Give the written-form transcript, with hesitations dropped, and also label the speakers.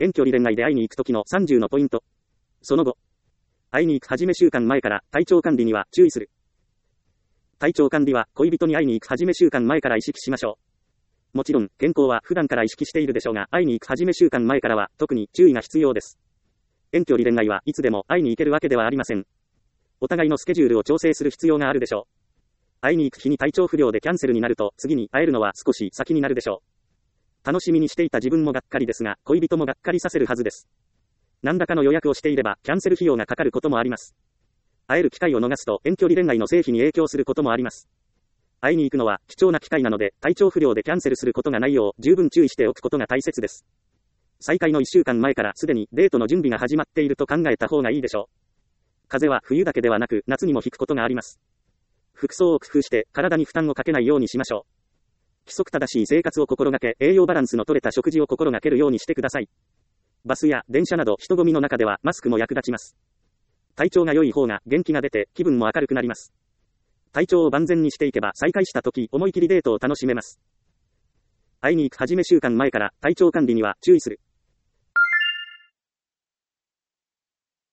Speaker 1: 遠距離恋愛で会いに行く時の30のポイント。その後、会いに行く始め週間前から体調管理には注意する。体調管理は恋人に会いに行く始め週間前から意識しましょう。もちろん、健康は普段から意識しているでしょうが、会いに行く始め週間前からは特に注意が必要です。遠距離恋愛はいつでも会いに行けるわけではありません。お互いのスケジュールを調整する必要があるでしょう。会いに行く日に体調不良でキャンセルになると、次に会えるのは少し先になるでしょう。楽しみにしていた自分もがっかりですが、恋人もがっかりさせるはずです。何らかの予約をしていれば、キャンセル費用がかかることもあります。会える機会を逃すと、遠距離恋愛の成否に影響することもあります。会いに行くのは貴重な機会なので、体調不良でキャンセルすることがないよう、十分注意しておくことが大切です。再会の1週間前からすでにデートの準備が始まっていると考えた方がいいでしょう。風邪は冬だけではなく、夏にもひくことがあります。服装を工夫して体に負担をかけないようにしましょう。規則正しい生活を心がけ、栄養バランスの取れた食事を心がけるようにしてください。バスや電車など人混みの中ではマスクも役立ちます。体調が良い方が元気が出て気分も明るくなります。体調を万全にしていけば再会した時思い切りデートを楽しめます。会いに行く始め週間前から体調管理には注意する。